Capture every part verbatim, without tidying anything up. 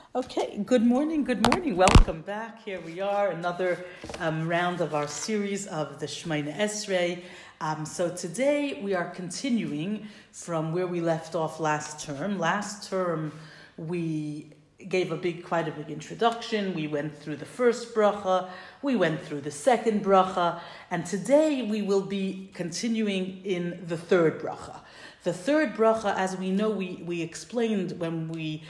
Okay, good morning, good morning. Welcome back. Here we are, another um, round of our series of the Shemoneh Esrei. Um, so today we are continuing from where we left off last term. Last term we gave a big, quite a big introduction. We went through the first bracha, we went through the second bracha, and today we will be continuing in the third bracha. The third bracha, as we know, we, we explained when we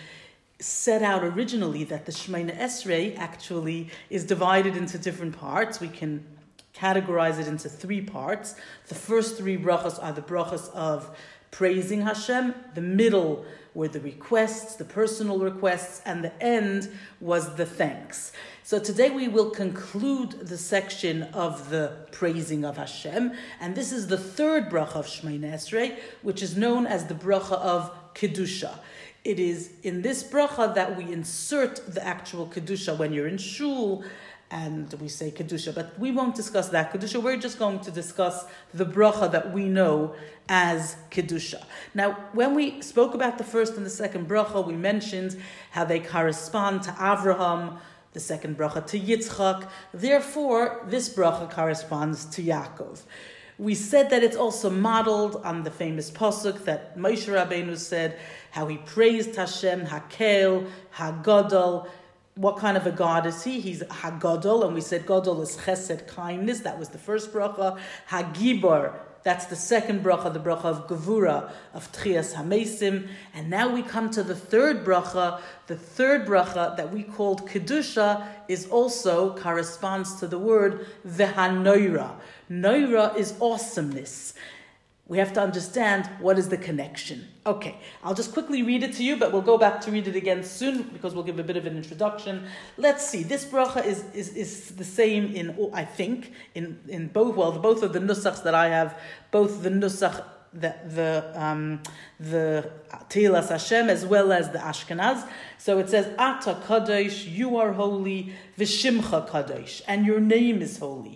set out originally that the Shemoneh Esrei actually is divided into different parts. We can categorize it into three parts. The first three brachas are the brachas of praising Hashem. The middle were the requests, the personal requests, and the end was the thanks. So today we will conclude the section of the praising of Hashem, and this is the third bracha of Shemoneh Esrei, which is known as the bracha of Kedusha. It is in this bracha that we insert the actual Kedusha when you're in shul, and we say Kedusha, but we won't discuss that Kedusha. We're just going to discuss the bracha that we know as Kedusha. Now, when we spoke about the first and the second bracha, we mentioned how they correspond to Avraham, the second bracha to Yitzchak. Therefore, this bracha corresponds to Yaakov. We said that it's also modeled on the famous pasuk that Moshe Rabbeinu said, how he praised Hashem, Hakel, Hagadol. What kind of a God is he? He's Hagadol, and we said Gadol is Chesed, kindness. That was the first bracha. Hagibor, that's the second bracha, the bracha of Gevura, of Tchias HaMesim. And now we come to the third bracha. The third bracha that we called Kedusha is also corresponds to the word V'hanoira. Noira is awesomeness. We have to understand what is the connection. Okay, I'll just quickly read it to you, but we'll go back to read it again soon because we'll give a bit of an introduction. Let's see. This bracha is is, is the same in, I think, in, in both, well, both of the nusachs that I have, both the nusach, the the um, the Teilas Hashem as well as the Ashkenaz. So it says, Ata Kadosh, you are holy, V'shimcha Kadosh, and your name is holy.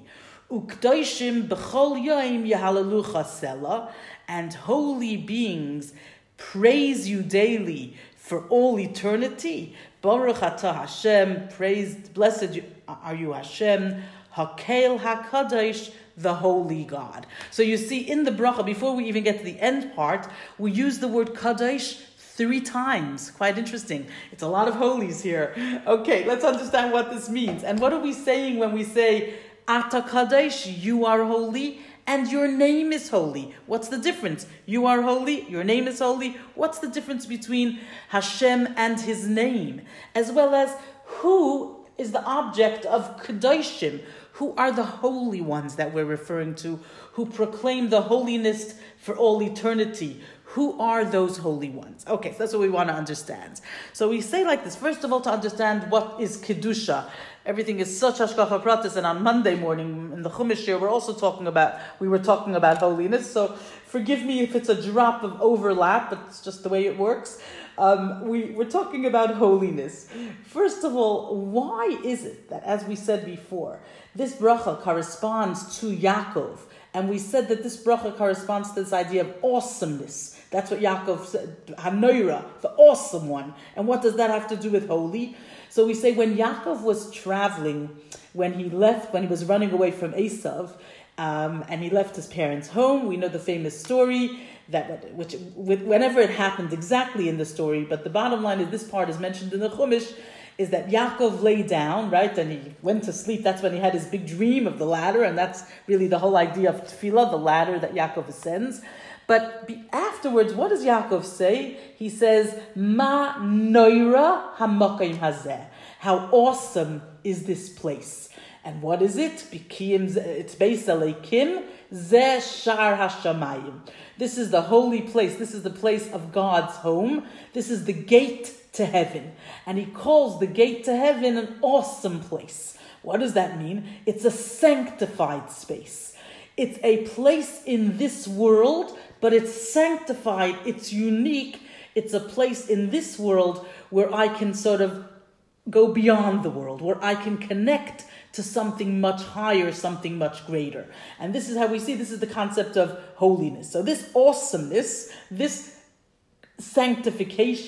Ukdoshim b'chol yom yehalalucha sela, and holy beings praise you daily for all eternity. Baruch atah Hashem, praised, blessed are you Hashem, Hakel HaKadosh, the holy God. So you see in the bracha, before we even get to the end part, we use the word Kadosh three times. Quite interesting. It's a lot of holies here. Okay, let's understand what this means. And what are we saying when we say Ata Kadosh, you are holy, and your name is holy? What's the difference? You are holy, your name is holy. What's the difference between Hashem and his name? As well as who is the object of Kadoshim? Who are the holy ones that we're referring to, who proclaim the holiness for all eternity? Who are those holy ones? Okay, so that's what we want to understand. So we say like this. First of all, to understand what is Kedusha. Everything is such hashgacha pratis, and on Monday morning in the Chumash here, we're also talking about, we were talking about holiness. So forgive me if it's a drop of overlap, but it's just the way it works. Um, we, we're talking about holiness. First of all, why is it that, as we said before, this bracha corresponds to Yaakov? And we said that this bracha corresponds to this idea of awesomeness. That's what Yaakov said, Hanoira, the awesome one. And what does that have to do with holy? So we say when Yaakov was traveling, when he left, when he was running away from Esav, um, and he left his parents' home, we know the famous story, that which whenever it happened exactly in the story, but the bottom line is this part is mentioned in the Chumash, is that Yaakov lay down, right, and he went to sleep. That's when he had his big dream of the ladder, and that's really the whole idea of tefillah, the ladder that Yaakov ascends. But be, afterwards, what does Yaakov say? He says, Ma noira hamakayim hazeh. How awesome is this place. And what is it? It's Beis Elokim, Zeh Shar Hashamayim. This is the holy place. This is the place of God's home. This is the gate to heaven. And he calls the gate to heaven an awesome place. What does that mean? It's a sanctified space. It's a place in this world, but it's sanctified, it's unique. It's a place in this world where I can sort of go beyond the world, where I can connect to something much higher, something much greater. And this is how we see, this is the concept of holiness. So this awesomeness, this sanctification,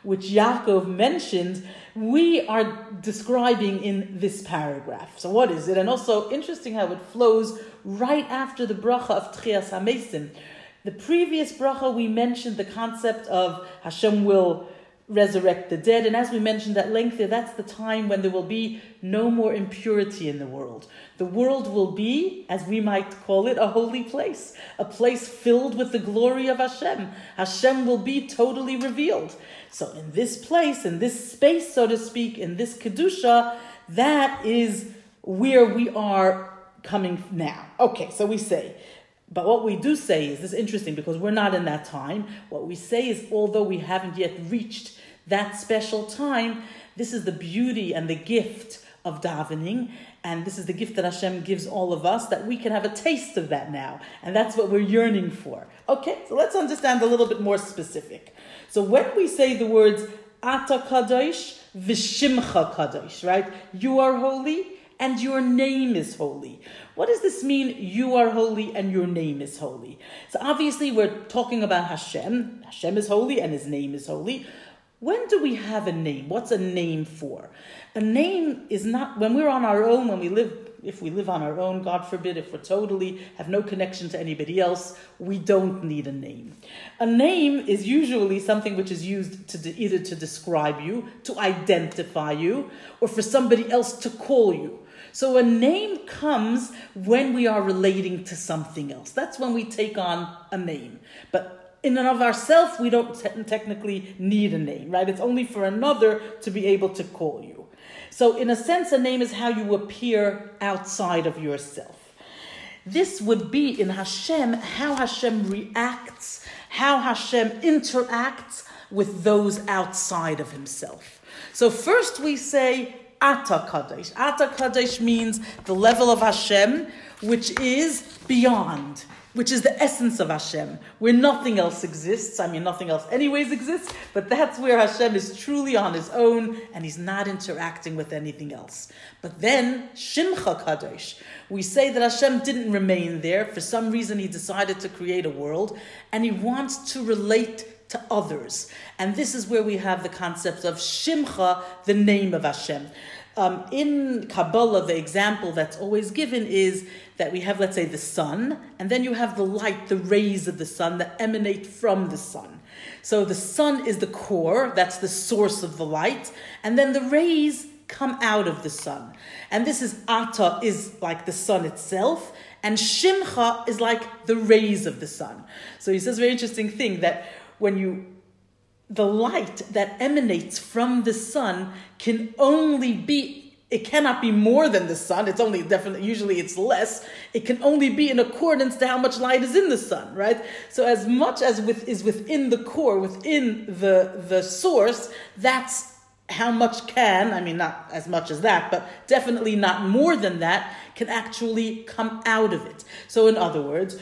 which Yaakov mentioned, we are describing in this paragraph. So what is it? And also interesting how it flows right after the bracha of Tchias HaMesim. The previous bracha, we mentioned the concept of Hashem will resurrect the dead. And as we mentioned at length there, that's the time when there will be no more impurity in the world. The world will be, as we might call it, a holy place. A place filled with the glory of Hashem. Hashem will be totally revealed. So in this place, in this space, so to speak, in this Kedusha, that is where we are coming now. Okay, so we say, but what we do say is, this is interesting because we're not in that time. What we say is, although we haven't yet reached that special time, this is the beauty and the gift of davening. And this is the gift that Hashem gives all of us, that we can have a taste of that now. And that's what we're yearning for. Okay, so let's understand a little bit more specific. So when we say the words, Ata Kadosh, V'shimcha Kadosh, right? You are holy and your name is holy. What does this mean, you are holy and your name is holy? So obviously we're talking about Hashem. Hashem is holy and his name is holy. When do we have a name? What's a name for? A name is not, when we're on our own, when we live, if we live on our own, God forbid, if we're totally, have no connection to anybody else, we don't need a name. A name is usually something which is used to de- either to describe you, to identify you, or for somebody else to call you. So a name comes when we are relating to something else. That's when we take on a name. But in and of ourselves, we don't te- technically need a name, right? It's only for another to be able to call you. So in a sense, a name is how you appear outside of yourself. This would be in Hashem, how Hashem reacts, how Hashem interacts with those outside of himself. So first we say, Ata Kadosh. Ata Kadosh means the level of Hashem, which is beyond, which is the essence of Hashem, where nothing else exists. I mean, nothing else anyways exists, but that's where Hashem is truly on his own, and he's not interacting with anything else. But then, Shimcha Kadosh, we say that Hashem didn't remain there. For some reason, he decided to create a world, and he wants to relate to others. And this is where we have the concept of Shimcha, the name of Hashem. Um, in Kabbalah, the example that's always given is that we have, let's say, the sun, and then you have the light, the rays of the sun that emanate from the sun. So the sun is the core, that's the source of the light, and then the rays come out of the sun. And this is Ata, is like the sun itself, and Shimcha is like the rays of the sun. So he says a very interesting thing, that when you the light that emanates from the sun can only be, it cannot be more than the sun. It's only definitely, usually it's less. It can only be in accordance to how much light is in the sun, right? So as much as with, is within the core, within the, the source, that's how much can, I mean, not as much as that, but definitely not more than that, can actually come out of it. So in other words,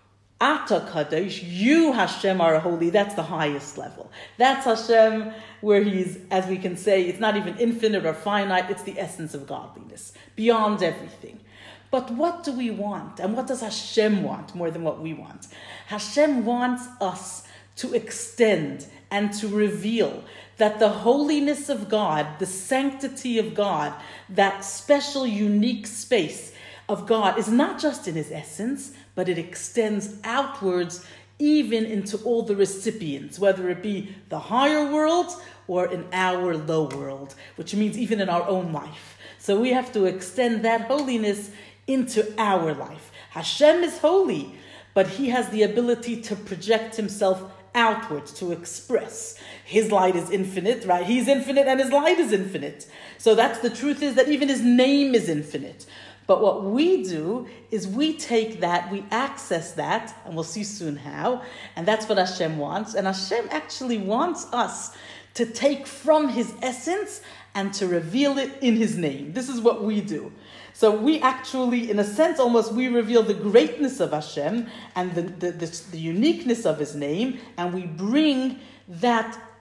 Ata Kadosh, you Hashem are holy, that's the highest level. That's Hashem where he's, as we can say, it's not even infinite or finite, it's the essence of godliness, beyond everything. But what do we want? And what does Hashem want more than what we want? Hashem wants us to extend and to reveal that the holiness of God, the sanctity of God, that special, unique space of God is not just in his essence, but it extends outwards even into all the recipients, whether it be the higher world or in our low world, which means even in our own life. So we have to extend that holiness into our life. Hashem is holy, but he has the ability to project himself outwards, to express. His light is infinite, right? He's infinite and his light is infinite. So that's the truth, is that even his name is infinite. But what we do is we take that, we access that, and we'll see soon how, and that's what Hashem wants. And Hashem actually wants us to take from his essence and to reveal it in his name. This is what we do. So we actually, in a sense, almost we reveal the greatness of Hashem and the, the, the, the uniqueness of his name, and we bring that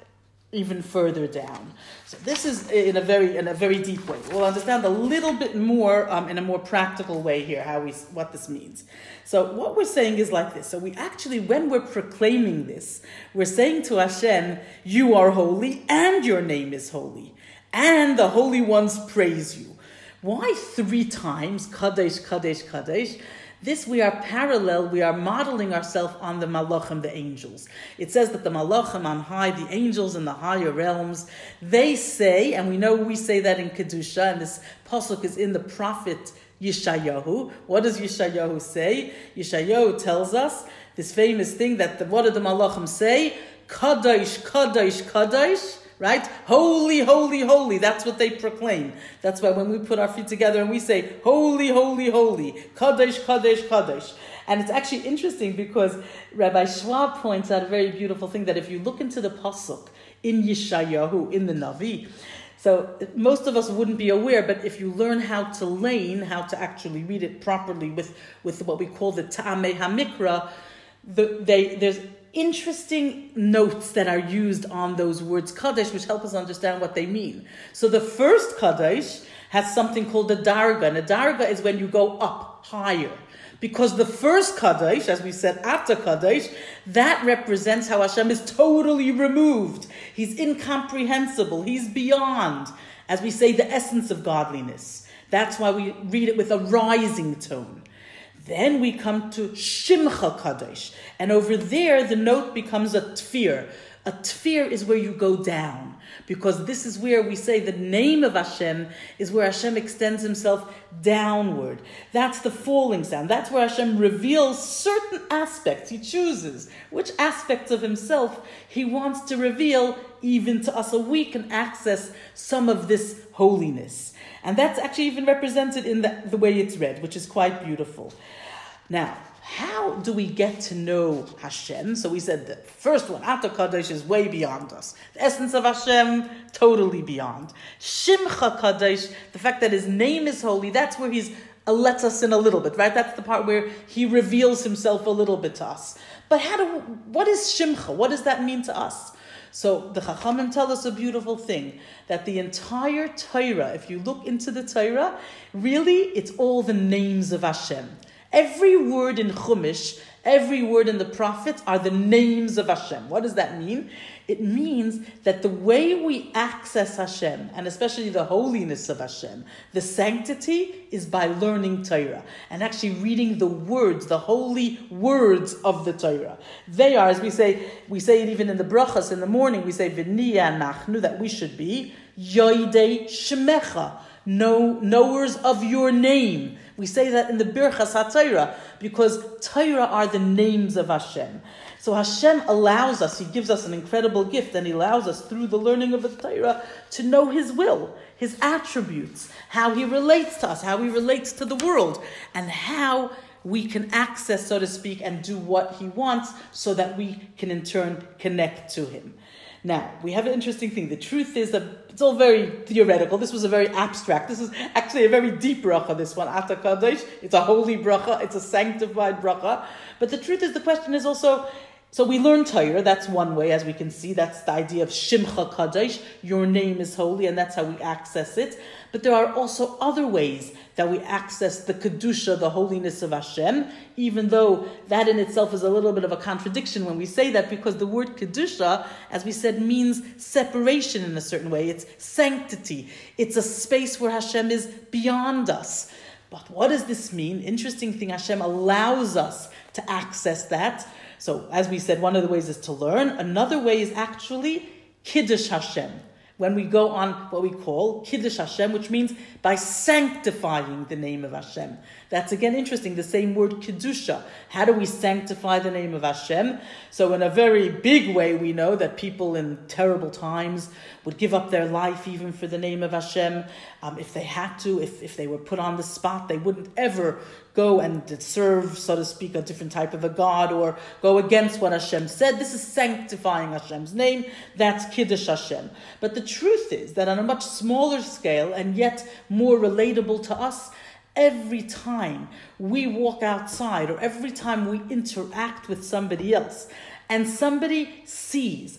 even further down. So this is in a very in a very deep way. We'll understand a little bit more um, in a more practical way here how we what this means. So what we're saying is like this. So we actually, when we're proclaiming this, we're saying to Hashem, you are holy and your name is holy. And the holy ones praise you. Why three times? Kadesh, Kadesh, Kadesh. This we are parallel, we are modeling ourselves on the malachim, the angels. It says that the malachim on high, the angels in the higher realms, they say, and we know we say that in Kedusha, and this pasuk is in the prophet Yeshayahu. What does Yeshayahu say? Yeshayahu tells us this famous thing that, the, what did the malachim say? Kadosh, Kadosh, Kadosh. Right? Holy, holy, holy. That's what they proclaim. That's why when we put our feet together and we say, holy, holy, holy. Kadosh, Kadosh, Kadosh. And it's actually interesting because Rabbi Schwab points out a very beautiful thing, that if you look into the pasuk in Yeshayahu, in the Navi, so most of us wouldn't be aware, but if you learn how to lane, how to actually read it properly with, with what we call the Ta'amei HaMikra, the, they, there's interesting notes that are used on those words Kadesh, which help us understand what they mean. So the first Kadesh has something called a darga, and a darga is when you go up higher. Because the first Kadesh, as we said after Kadesh, that represents how Hashem is totally removed. He's incomprehensible. He's beyond, as we say, the essence of godliness. That's why we read it with a rising tone. Then we come to Shimcha Kadosh. And over there, the note becomes a tfir. A tfir is where you go down. Because this is where we say the name of Hashem is where Hashem extends himself downward. That's the falling sound. That's where Hashem reveals certain aspects. He chooses which aspects of himself he wants to reveal even to us, so we can access some of this holiness. And that's actually even represented in the, the way it's read, which is quite beautiful. Now, how do we get to know Hashem? So we said the first one, Ata Kadosh, is way beyond us. The essence of Hashem, totally beyond. Shimcha Kadosh, the fact that his name is holy, that's where he's uh, lets us in a little bit, right? That's the part where he reveals himself a little bit to us. But how do? What is Shimcha? What does that mean to us? So the Chachamim tell us a beautiful thing, that the entire Torah, if you look into the Torah, really it's all the names of Hashem. Every word in Chumash, every word in the prophets are the names of Hashem. What does that mean? It means that the way we access Hashem, and especially the holiness of Hashem, the sanctity, is by learning Torah and actually reading the words, the holy words of the Torah. They are, as we say, we say it even in the brachas in the morning, we say, V'niya nachnu, that we should be, Yoidei Shemecha, know, knowers of your name. We say that in the Birchas HaTorah, because Torah are the names of Hashem. So Hashem allows us, he gives us an incredible gift, and he allows us through the learning of the Torah to know his will, his attributes, how he relates to us, how he relates to the world, and how we can access, so to speak, and do what he wants so that we can in turn connect to him. Now, we have an interesting thing. The truth is that it's all very theoretical. This was a very abstract. This is actually a very deep bracha, this one. Ata Kadosh. It's a holy bracha. It's a sanctified bracha. But the truth is, the question is also, so we learn Torah. That's one way, as we can see. That's the idea of Shimcha Kadosh. Your name is holy, and that's how we access it. But there are also other ways that we access the Kedusha, the holiness of Hashem, even though that in itself is a little bit of a contradiction when we say that, because the word Kedusha, as we said, means separation in a certain way. It's sanctity. It's a space where Hashem is beyond us. But what does this mean? Interesting thing, Hashem allows us to access that. So, as we said, one of the ways is to learn. Another way is actually Kiddush Hashem. When we go on what we call Kiddush Hashem, which means by sanctifying the name of Hashem. That's again interesting, the same word Kedusha. How do we sanctify the name of Hashem? So in a very big way, we know that people in terrible times would give up their life even for the name of Hashem. Um, if they had to, if, if they were put on the spot, they wouldn't ever go and serve, so to speak, a different type of a god or go against what Hashem said. This is sanctifying Hashem's name. That's Kiddush Hashem. But the truth is that on a much smaller scale and yet more relatable to us, every time we walk outside or every time we interact with somebody else and somebody sees,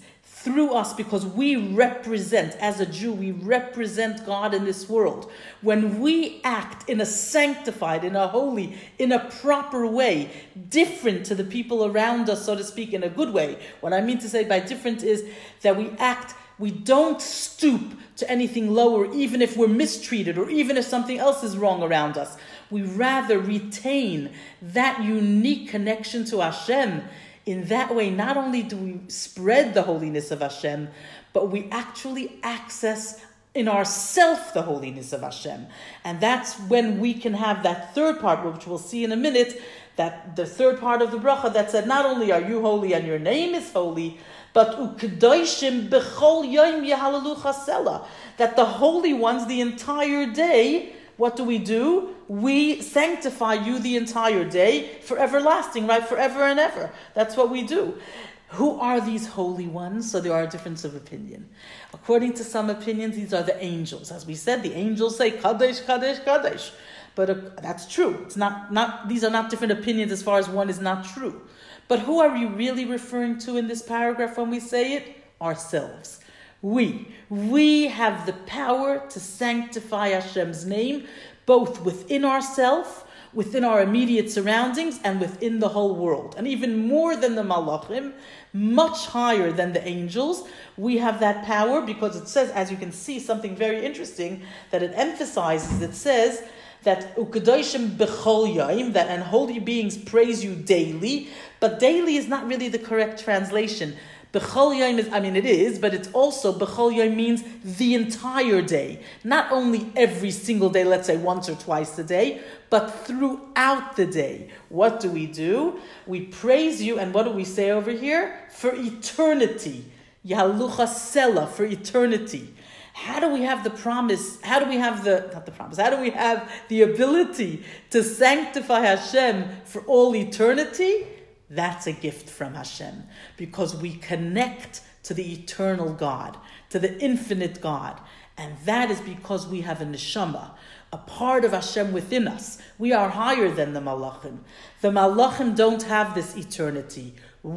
through us, because we represent, as a Jew, we represent God in this world. When we act in a sanctified, in a holy, in a proper way, different to the people around us, so to speak, in a good way. What I mean to say by different is that we act, we don't stoop to anything lower, even if we're mistreated or even if something else is wrong around us. We rather retain that unique connection to Hashem. In that way, not only do we spread the holiness of Hashem, but we actually access in ourself the holiness of Hashem. And that's when we can have that third part, which we'll see in a minute, that the third part of the bracha that said, not only are you holy and your name is holy, but u'kedoshim b'chol yom yehalalu chasela, that the holy ones the entire day, what do we do? We sanctify you the entire day for everlasting, right? Forever and ever. That's what we do. Who are these holy ones? So there are a difference of opinion. According to some opinions, these are the angels. As we said, the angels say, Kadesh, Kadesh, Kadesh. But uh, that's true. It's not, not, these are not different opinions as far as one is not true. But who are we really referring to in this paragraph when we say it? Ourselves. We. We have the power to sanctify Hashem's name, both within ourselves, within our immediate surroundings, and within the whole world. And even more than the malachim, much higher than the angels, we have that power, because it says, as you can see, something very interesting that it emphasizes. It says that ukedoshim b'chol yom, that and holy beings praise you daily, but daily is not really the correct translation. B'chol yom is, I mean it is, but it's also, b'chol yom means the entire day. Not only every single day, let's say once or twice a day, but throughout the day. What do we do? We praise you, and what do we say over here? For eternity. Yahalucha sela, for eternity. How do we have the promise, how do we have the, not the promise, how do we have the ability to sanctify Hashem for all eternity? That's a gift from Hashem, because we connect to the eternal God, to the infinite God. And that is because we have a neshama, a part of Hashem within us. We are higher than the malachim. The malachim don't have this eternity.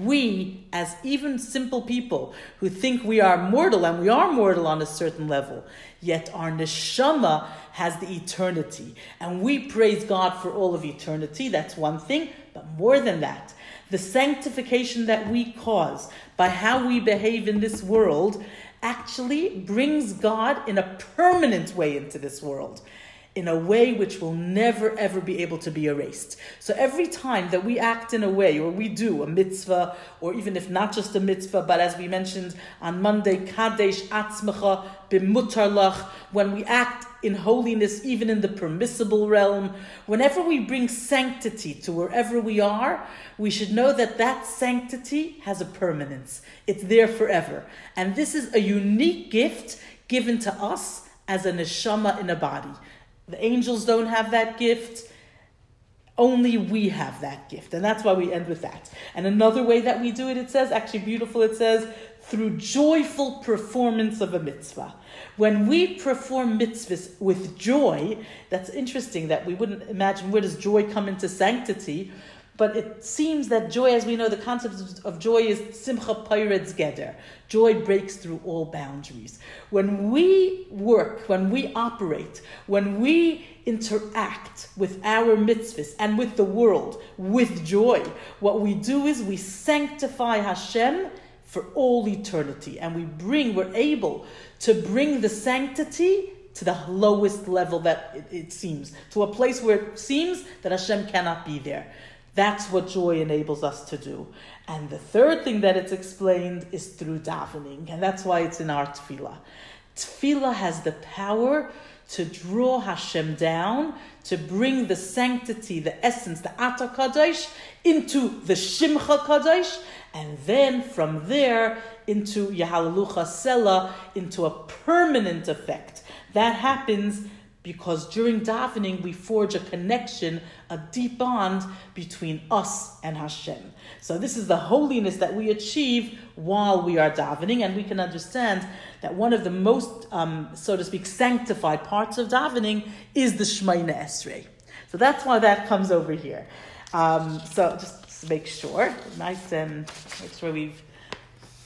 We, as even simple people who think we are mortal, and we are mortal on a certain level, yet our neshama has the eternity. And we praise God for all of eternity. That's one thing. But more than that, the sanctification that we cause by how we behave in this world actually brings God in a permanent way into this world, in a way which will never ever be able to be erased. So every time that we act in a way, or we do a mitzvah, or even if not just a mitzvah, but as we mentioned on Monday, Kadesh Atzmecha B'mutar Lach, when we act in holiness, even in the permissible realm, whenever we bring sanctity to wherever we are, we should know that that sanctity has a permanence. It's there forever. And this is a unique gift given to us as a neshama in a body. The angels don't have that gift. Only we have that gift. And that's why we end with that. And another way that we do it, it says, actually beautiful, it says, through joyful performance of a mitzvah. When we perform mitzvahs with joy, that's interesting that we wouldn't imagine where does joy come into sanctity, but it seems that joy, as we know, the concept of joy is simcha peiretz geder. Joy breaks through all boundaries. When we work, when we operate, when we interact with our mitzvahs and with the world with joy, what we do is we sanctify Hashem for all eternity. And we bring, we're able to bring the sanctity to the lowest level that it, it seems, to a place where it seems that Hashem cannot be there. That's what joy enables us to do. And the third thing that it's explained is through davening. And that's why it's in our tefillah. Tefillah has the power to draw Hashem down, to bring the sanctity, the essence, the Ata Kadosh, into the Shimcha Kadosh, and then from there into Yahalalucha Sela, into a permanent effect. That happens because during davening we forge a connection, a deep bond between us and Hashem. So this is the holiness that we achieve while we are davening, and we can understand that one of the most, um, so to speak, sanctified parts of davening is the Shemona Esrei. So that's why that comes over here. Um, so just to make sure, nice and make sure we've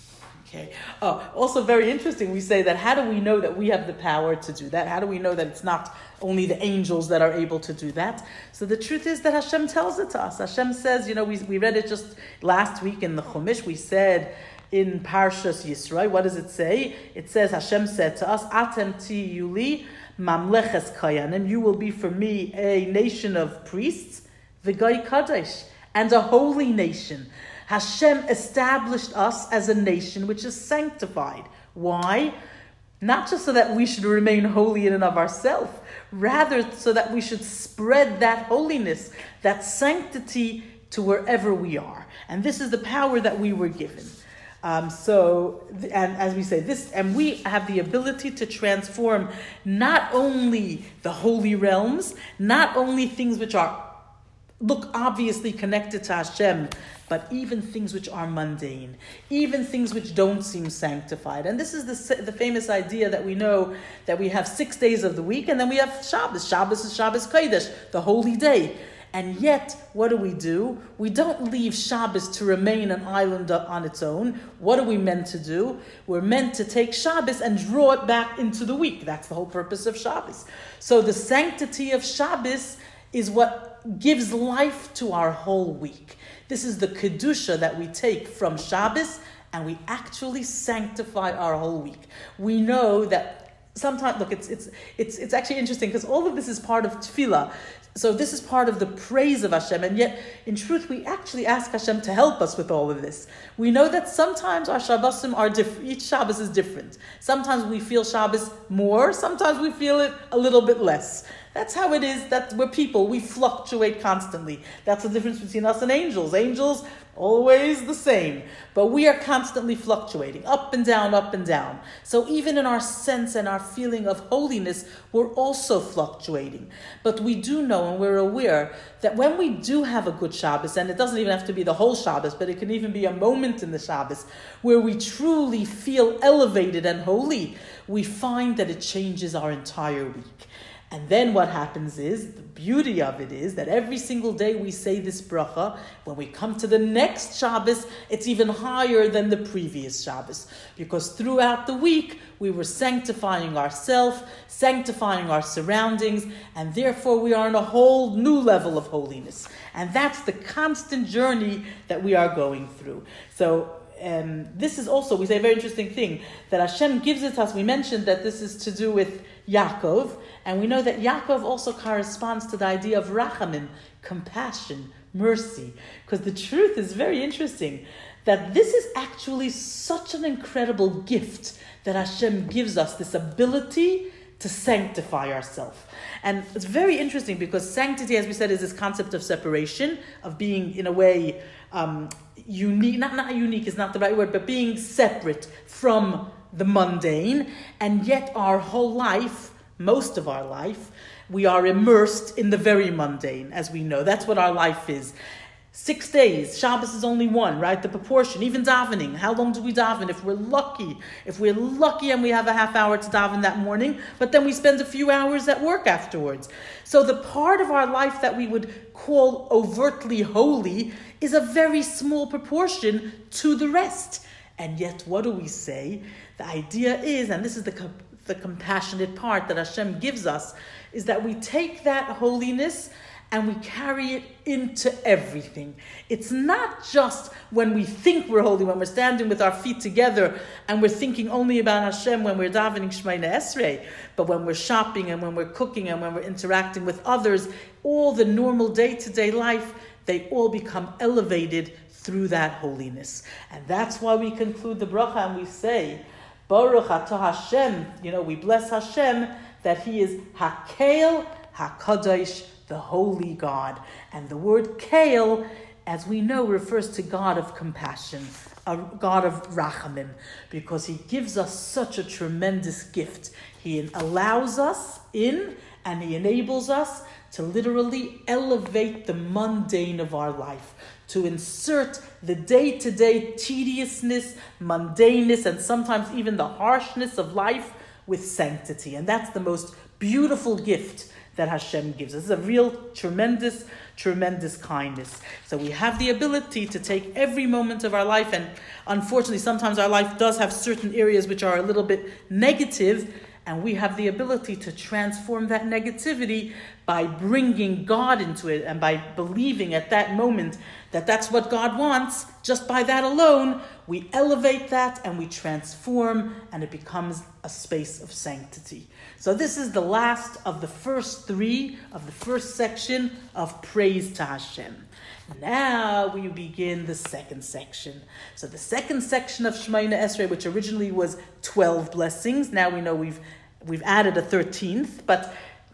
Okay. Oh, also very interesting. We say that how do we know that we have the power to do that? How do we know that it's not only the angels that are able to do that? So the truth is that Hashem tells it to us. Hashem says, you know, we we read it just last week in the Chumash. We said in Parshas Yisro, what does it say? It says, Hashem said to us, Atem tiyu li mamleches kayanim. You will be for me a nation of priests, v'gai kadosh, and a holy nation. Hashem established us as a nation which is sanctified. Why? Not just so that we should remain holy in and of ourselves, rather so that we should spread that holiness, that sanctity to wherever we are. And this is the power that we were given. Um, so, and as we say, this, and we have the ability to transform not only the holy realms, not only things which are look obviously connected to Hashem, but even things which are mundane, even things which don't seem sanctified. And this is the the famous idea that we know that we have six days of the week, and then we have Shabbos. Shabbos is Shabbos Kodesh, the holy day. And yet, what do we do? We don't leave Shabbos to remain an island on its own. What are we meant to do? We're meant to take Shabbos and draw it back into the week. That's the whole purpose of Shabbos. So the sanctity of Shabbos is what gives life to our whole week. This is the Kedusha that we take from Shabbos, and we actually sanctify our whole week. We know that sometimes, look, it's it's it's it's actually interesting because all of this is part of Tefillah. So this is part of the praise of Hashem, and yet, in truth, we actually ask Hashem to help us with all of this. We know that sometimes our Shabbosim are different. Each Shabbos is different. Sometimes we feel Shabbos more, sometimes we feel it a little bit less. That's how it is that we're people. We fluctuate constantly. That's the difference between us and angels. Angels, always the same. But we are constantly fluctuating, up and down, up and down. So even in our sense and our feeling of holiness, we're also fluctuating. But we do know and we're aware that when we do have a good Shabbos, and it doesn't even have to be the whole Shabbos, but it can even be a moment in the Shabbos, where we truly feel elevated and holy, we find that it changes our entire week. And then what happens is, the beauty of it is that every single day we say this bracha, when we come to the next Shabbos, it's even higher than the previous Shabbos. Because throughout the week, we were sanctifying ourselves, sanctifying our surroundings, and therefore we are on a whole new level of holiness. And that's the constant journey that we are going through. So, Um, this is also, we say a very interesting thing, that Hashem gives it to us. We mentioned that this is to do with Yaakov, and we know that Yaakov also corresponds to the idea of rachamim, compassion, mercy. Because the truth is very interesting, that this is actually such an incredible gift that Hashem gives us, this ability to sanctify ourselves. And it's very interesting because sanctity, as we said, is this concept of separation, of being, in a way, um, unique, not, not unique is not the right word, but being separate from the mundane. And yet our whole life, most of our life, we are immersed in the very mundane, as we know. That's what our life is. Six days, Shabbos is only one, right? The proportion, even davening. How long do we daven? If we're lucky, if we're lucky and we have a half hour to daven that morning, but then we spend a few hours at work afterwards. So the part of our life that we would call overtly holy is a very small proportion to the rest. And yet, what do we say? The idea is, and this is the the compassionate part that Hashem gives us, is that we take that holiness and we carry it into everything. It's not just when we think we're holy, when we're standing with our feet together and we're thinking only about Hashem when we're davening Shemona Esrei, but when we're shopping and when we're cooking and when we're interacting with others, all the normal day-to-day life, they all become elevated through that holiness. And that's why we conclude the bracha and we say, Baruch atah Hashem, you know, we bless Hashem that He is Hakel HaKadosh, the holy God. And the word Kael, as we know, refers to God of compassion, a God of rachamim, because He gives us such a tremendous gift. He allows us in and He enables us to literally elevate the mundane of our life, to insert the day-to-day tediousness, mundaneness, and sometimes even the harshness of life with sanctity. And that's the most beautiful gift that Hashem gives us. It's a real tremendous, tremendous kindness. So we have the ability to take every moment of our life, and unfortunately sometimes our life does have certain areas which are a little bit negative, and we have the ability to transform that negativity by bringing God into it and by believing at that moment that that's what God wants. Just by that alone, we elevate that and we transform, and it becomes a space of sanctity. So this is the last of the first three of the first section of praise to Hashem. Now we begin the second section. So the second section of Shemoneh Esrei, which originally was twelve blessings, now we know we've we've added a thirteenth, but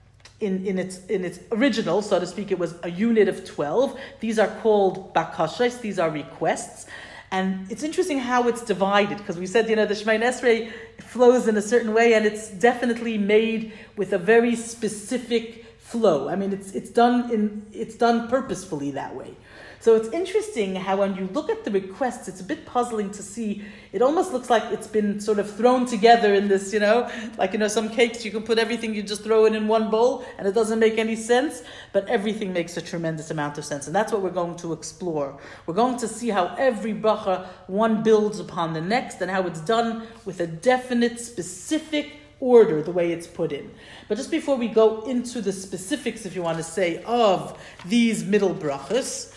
in, in its in its original, so to speak, it was a unit of twelve. These are called bakashos, these are requests. And it's interesting how it's divided, because we said, you know, the Shemoneh Esrei flows in a certain way, and it's definitely made with a very specific flow. I mean, it's it's done in it's done purposefully that way. So it's interesting how when you look at the requests, it's a bit puzzling to see. It almost looks like it's been sort of thrown together in this, you know, like, you know, some cakes, you can put everything, you just throw it in one bowl, and it doesn't make any sense, but everything makes a tremendous amount of sense. And that's what we're going to explore. We're going to see how every bracha, one builds upon the next, and how it's done with a definite, specific order, the way it's put in. But just before we go into the specifics, if you want to say, of these middle brachas,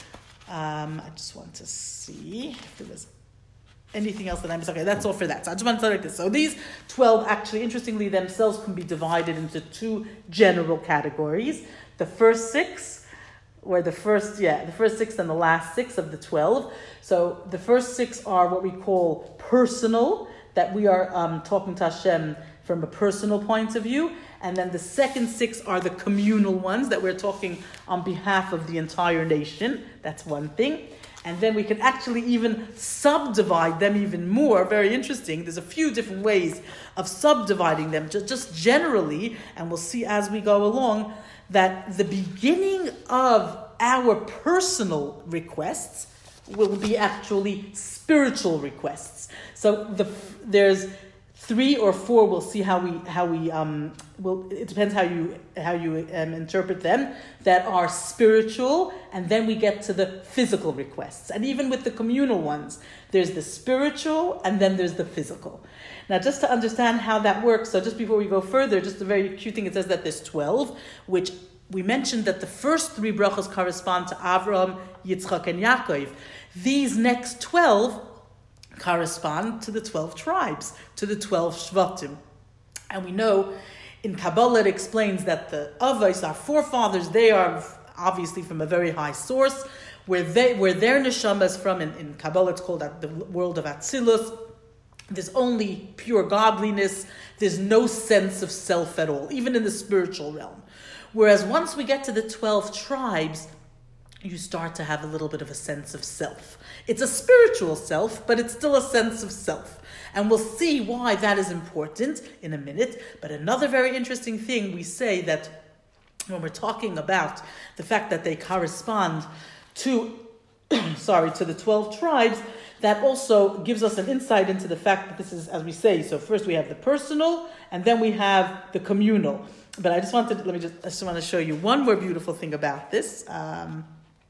Um, I just want to see if there was anything else that I missed. Okay, that's all for that. So I just want to tell you like this. So these twelve actually, interestingly, themselves can be divided into two general categories. The first six, or the first, yeah, the first six and the last six of the twelve. So the first six are what we call personal, that we are um, talking to Hashem from a personal point of view. And then the second six are the communal ones that we're talking on behalf of the entire nation. That's one thing. And then we can actually even subdivide them even more. Very interesting. There's a few different ways of subdividing them, just, just generally, and we'll see as we go along, that the beginning of our personal requests will be actually spiritual requests. So the there's three or four. We'll see how we how we um will. It depends how you how you um, interpret them. That are spiritual, and then we get to the physical requests. And even with the communal ones, there's the spiritual, and then there's the physical. Now, just to understand how that works, so just before we go further, just a very cute thing. It says that there's twelve, which we mentioned that the first three brachos correspond to Avraham, Yitzchak, and Yaakov. These next twelve correspond to the twelve tribes, to the twelve Shvatim. And we know in Kabbalah it explains that the Avos, our forefathers, they are obviously from a very high source, where they where their neshama is from. In, in Kabbalah it's called the world of Atzilus. There's only pure godliness. There's no sense of self at all, even in the spiritual realm. Whereas once we get to the twelve tribes, you start to have a little bit of a sense of self. It's a spiritual self, but it's still a sense of self. And we'll see why that is important in a minute. But another very interesting thing, we say that when we're talking about the fact that they correspond to, sorry, to the twelve tribes, that also gives us an insight into the fact that this is, as we say, so first we have the personal, and then we have the communal. But I just wanted, let me just, I just want to show you one more beautiful thing about this. Um,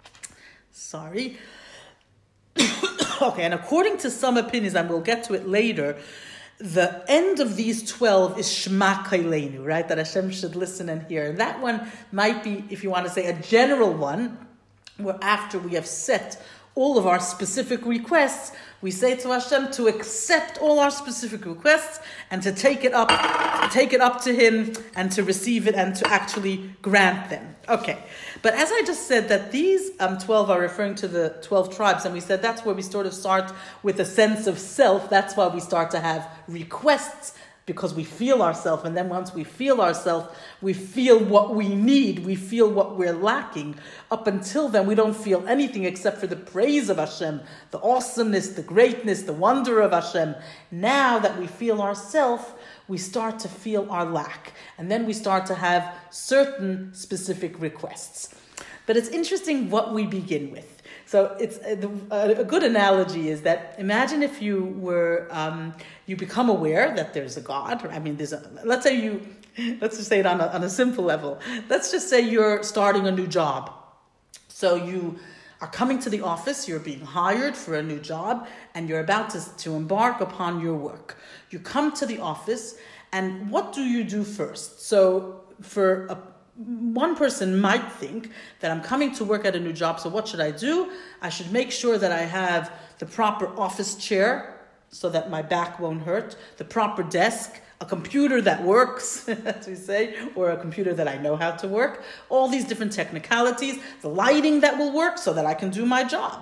sorry. Okay, and according to some opinions, and we'll get to it later, the end of these twelve is Shema Kailenu, right? That Hashem should listen and hear. And that one might be, if you want to say, a general one, where after we have set all of our specific requests, we say to Hashem to accept all our specific requests and to take it up, to take it up to Him and to receive it and to actually grant them. Okay, but as I just said, that these um, twelve are referring to the twelve tribes, and we said that's where we sort of start with a sense of self. That's why we start to have requests, because we feel ourselves, and then once we feel ourselves, we feel what we need, we feel what we're lacking. Up until then, we don't feel anything except for the praise of Hashem, the awesomeness, the greatness, the wonder of Hashem. Now that we feel ourselves, we start to feel our lack, and then we start to have certain specific requests. But it's interesting what we begin with. So it's a, a good analogy is that imagine if you were um, you become aware that there's a God. I mean, there's a, let's say you let's just say it on a, on a simple level. Let's just say you're starting a new job. So you are coming to the office, you're being hired for a new job, and you're about to, to embark upon your work. You come to the office, and what do you do first? So for a, one person might think that I'm coming to work at a new job, so what should I do? I should make sure that I have the proper office chair so that my back won't hurt, the proper desk, a computer that works, as we say, or a computer that I know how to work, all these different technicalities, the lighting that will work so that I can do my job.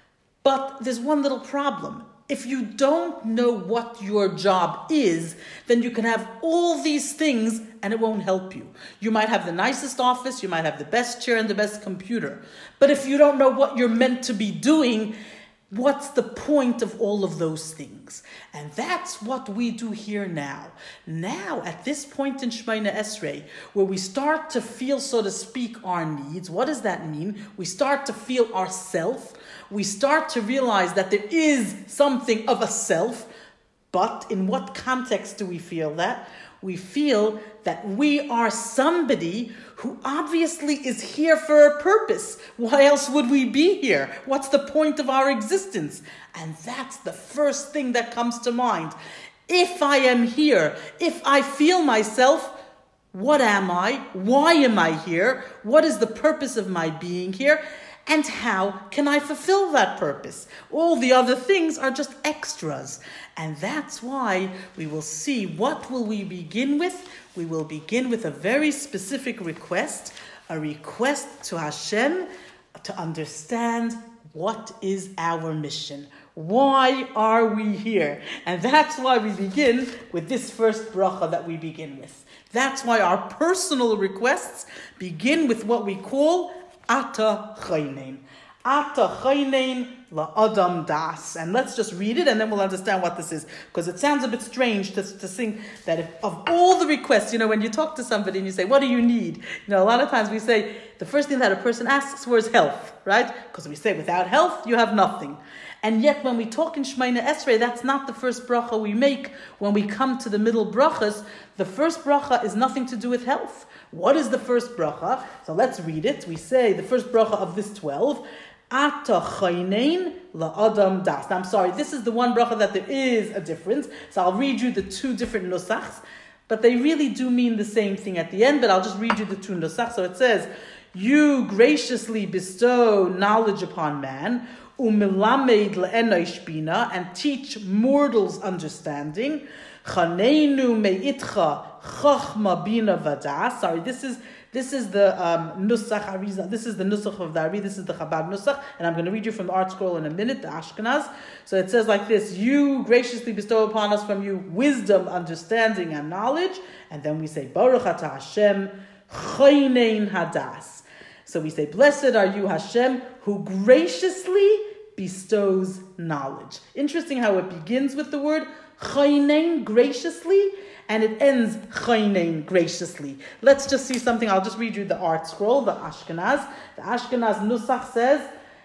But there's one little problem. If you don't know what your job is, then you can have all these things and it won't help you. You might have the nicest office, you might have the best chair and the best computer. But if you don't know what you're meant to be doing, what's the point of all of those things? And that's what we do here now. Now, at this point in Shemona Esrei, where we start to feel, so to speak, our needs, what does that mean? We start to feel ourself. We start to realize that there is something of a self. But in what context do we feel that? We feel that we are somebody who obviously is here for a purpose. Why else would we be here? What's the point of our existence? And that's the first thing that comes to mind. If I am here, if I feel myself, what am I? Why am I here? What is the purpose of my being here? And how can I fulfill that purpose? All the other things are just extras. And that's why we will see, what will we begin with? We will begin with a very specific request, a request to Hashem to understand what is our mission. Why are we here? And that's why we begin with this first bracha that we begin with. That's why our personal requests begin with what we call Ata Chaynein. Ata Chaynein la'adam das. And let's just read it and then we'll understand what this is. Because it sounds a bit strange to, to think that if, of all the requests, you know, when you talk to somebody and you say, what do you need? You know, a lot of times we say, the first thing that a person asks for is health, right? Because we say, without health, you have nothing. And yet when we talk in Shemona Esrei, that's not the first bracha we make. When we come to the middle brachas, the first bracha is nothing to do with health. What is the first bracha? So let's read it. We say the first bracha of this twelve, Ata Chaynein la'adam das. Now I'm sorry, this is the one bracha that there is a difference. So I'll read you the two different nusachs, but they really do mean the same thing at the end, but I'll just read you the two nusachs. So it says, you graciously bestow knowledge upon man, umilamed le'enosh bina, and teach mortals understanding. Chaneinu me'itcha chachma bina vadas. Sorry, this is this is the um, nusach Arizal. This is the nusach of the Ari. This is the Chabad nusach, and I'm going to read you from the Art Scroll in a minute, the Ashkenaz. So it says like this: you graciously bestow upon us from you wisdom, understanding, and knowledge. And then we say Baruch Ata Hashem Chaynein Hadas. So we say, blessed are you, Hashem, who graciously bestows knowledge. Interesting how it begins with the word Chaynein, graciously, and it ends Chaynein, graciously. Let's just see something. I'll just read you the Art Scroll, the Ashkenaz. The Ashkenaz Nusach says,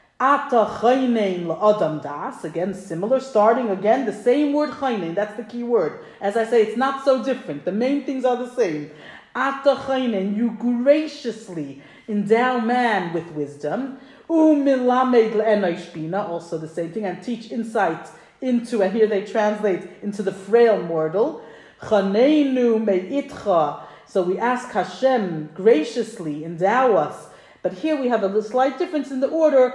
Ata Chaynein la'adam das. Again, similar, starting again, the same word Chaynein. That's the key word. As I say, it's not so different. The main things are the same. Ata Chaynein, you graciously endow man with wisdom. Umilamed le'enosh bina, also the same thing, and teach insight into, and here they translate, into the frail mortal. Chaneinu me'itcha. So we ask Hashem, graciously endow us. But here we have a slight difference in the order.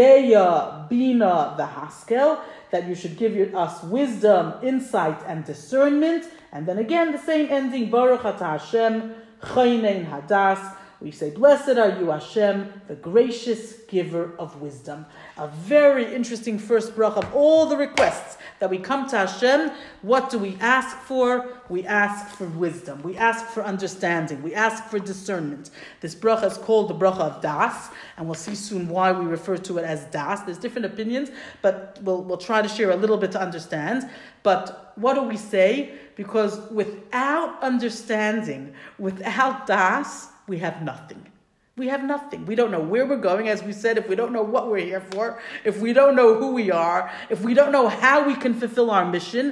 Deya bina v'haskel, that you should give us wisdom, insight, and discernment. And then again, the same ending, Baruch Ata Hashem, Chaynein Hadas. We say, blessed are you, Hashem, the gracious giver of wisdom. A very interesting first bracha of all the requests that we come to Hashem. What do we ask for? We ask for wisdom. We ask for understanding. We ask for discernment. This bracha is called the bracha of Das, and we'll see soon why we refer to it as Das. There's different opinions, but we'll, we'll try to share a little bit to understand. But what do we say? Because without understanding, without Das, we have nothing. We have nothing. We don't know where we're going. As we said, if we don't know what we're here for, if we don't know who we are, if we don't know how we can fulfill our mission,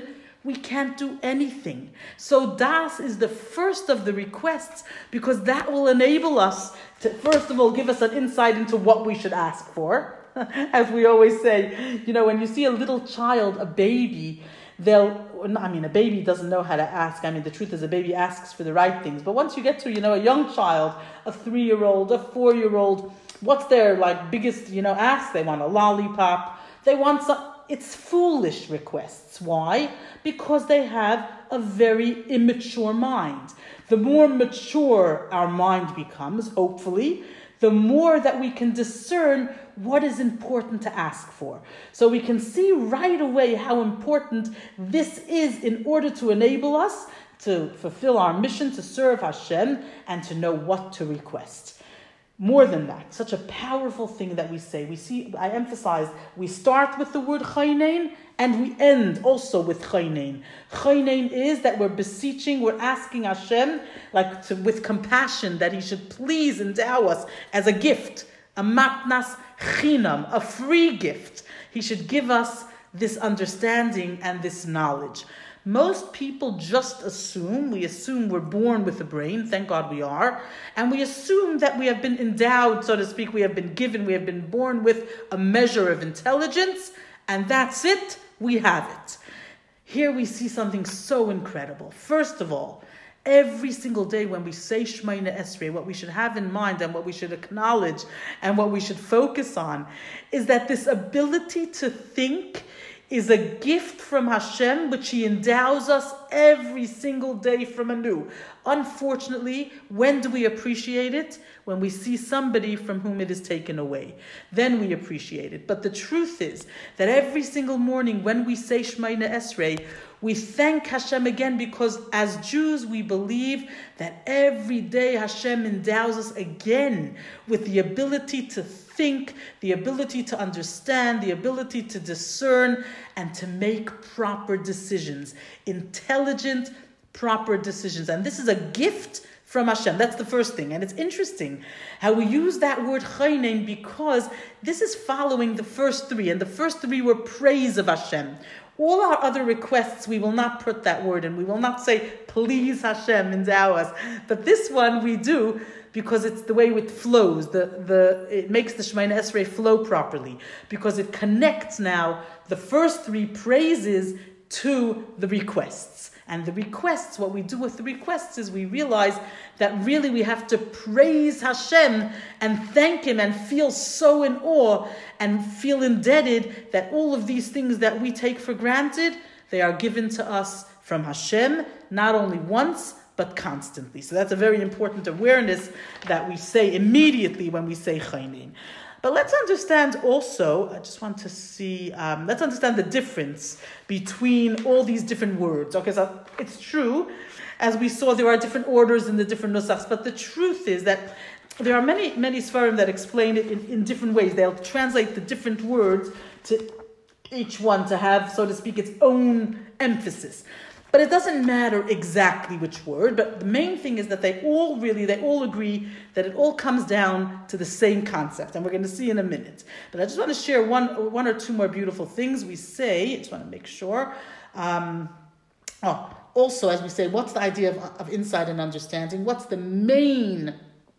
we can't do anything. So Das is the first of the requests, because that will enable us to, first of all, give us an insight into what we should ask for. As we always say, you know, when you see a little child, a baby, they'll, I mean, a baby doesn't know how to ask. I mean, the truth is a baby asks for the right things. But once you get to, you know, a young child, a three-year-old, a four-year-old, what's their, like, biggest, you know, ask? They want a lollipop. They want some, it's foolish requests. Why? Because they have a very immature mind. The more mature our mind becomes, hopefully, the more that we can discern what is important to ask for. So we can see right away how important this is in order to enable us to fulfill our mission, to serve Hashem, and to know what to request. More than that, such a powerful thing that we say. We see, I emphasize, we start with the word chaynein, and we end also with chaynein. Chaynein is that we're beseeching, we're asking Hashem, like to, with compassion, that He should please endow us as a gift, a matnas chinam, a free gift. He should give us this understanding and this knowledge. Most people just assume, we assume we're born with a brain, thank God we are, and we assume that we have been endowed, so to speak, we have been given, we have been born with a measure of intelligence, and that's it, we have it. Here we see something so incredible. First of all, every single day when we say Shemona Esrei, what we should have in mind and what we should acknowledge and what we should focus on is that this ability to think is a gift from Hashem, which He endows us every single day from anew. Unfortunately, when do we appreciate it? When we see somebody from whom it is taken away. Then we appreciate it. But the truth is that every single morning when we say Shemona Esrei, we thank Hashem again, because as Jews we believe that every day Hashem endows us again with the ability to think, the ability to understand, the ability to discern, and to make proper decisions. Intelligent, proper decisions. And this is a gift from Hashem. That's the first thing. And it's interesting how we use that word chaynein, because this is following the first three. And the first three were praise of Hashem. All our other requests, we will not put that word in. We will not say, please Hashem, endow us. But this one we do, because it's the way it flows. The, the, it makes the Shemona Esrei flow properly, because it connects now the first three praises to the requests. And the requests, what we do with the requests is we realize that really we have to praise Hashem and thank Him and feel so in awe and feel indebted that all of these things that we take for granted, they are given to us from Hashem, not only once, but constantly. So that's a very important awareness that we say immediately when we say chaynein. But let's understand also, I just want to see, um, let's understand the difference between all these different words. Okay, so it's true, as we saw, there are different orders in the different nusachs, but the truth is that there are many, many svarim that explain it in, in different ways. They'll translate the different words to each one to have, so to speak, its own emphasis. But it doesn't matter exactly which word, but the main thing is that they all really, they all agree that it all comes down to the same concept, and we're going to see in a minute. But I just want to share one, one or two more beautiful things we say. I just want to make sure. Um, oh, also, as we say, what's the idea of, of insight and understanding? What's the main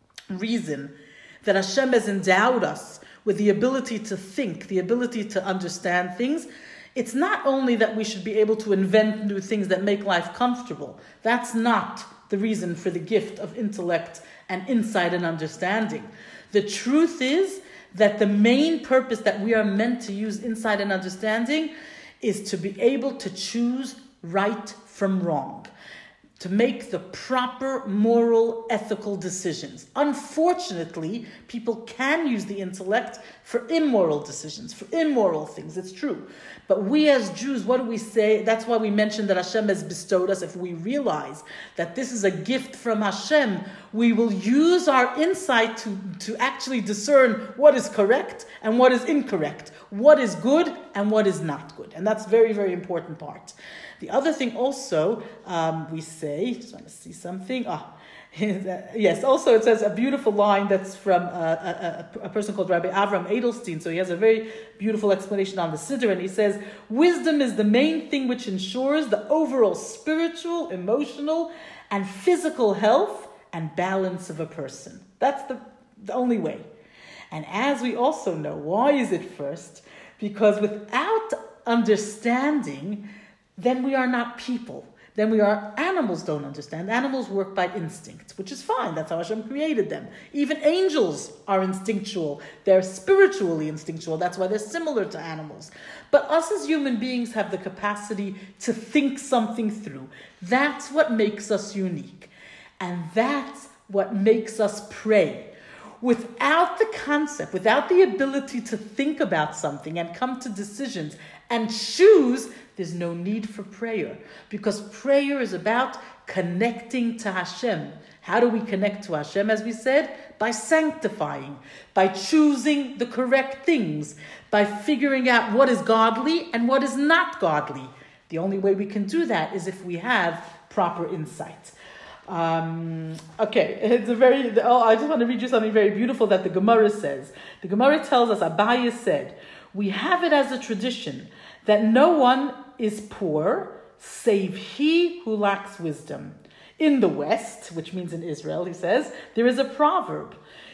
reason that Hashem has endowed us with the ability to think, the ability to understand things? It's not only that we should be able to invent new things that make life comfortable. That's not the reason for the gift of intellect and insight and understanding. The truth is that the main purpose that we are meant to use insight and understanding is to be able to choose right from wrong, to make the proper moral, ethical decisions. Unfortunately, people can use the intellect for immoral decisions, for immoral things, it's true. But we as Jews, what do we say? That's why we mentioned that Hashem has bestowed us. If we realize that this is a gift from Hashem, we will use our insight to, to actually discern what is correct and what is incorrect, what is good and what is not good. And that's very, very important part. The other thing also, um, we say, just want to see something. Ah, yes, also it says a beautiful line that's from a, a, a person called Rabbi Avram Edelstein. So he has a very beautiful explanation on the Siddur, and he says, wisdom is the main thing which ensures the overall spiritual, emotional, and physical health and balance of a person. That's the, the only way. And as we also know, why is it first? Because without understanding, then we are not people. Then we are, animals don't understand. Animals work by instinct, which is fine. That's how Hashem created them. Even angels are instinctual. They're spiritually instinctual. That's why they're similar to animals. But us as human beings have the capacity to think something through. That's what makes us unique. And that's what makes us pray. Without the concept, without the ability to think about something and come to decisions and choose, there's no need for prayer, because prayer is about connecting to Hashem. How do we connect to Hashem, as we said? By sanctifying, by choosing the correct things, by figuring out what is godly and what is not godly. The only way we can do that is if we have proper insight. Um, okay, it's a very, oh, I just want to read you something very beautiful that the Gemara says. The Gemara tells us, Abaye said, we have it as a tradition that no one is poor save he who lacks wisdom. In the West, which means in Israel, he says, there is a proverb.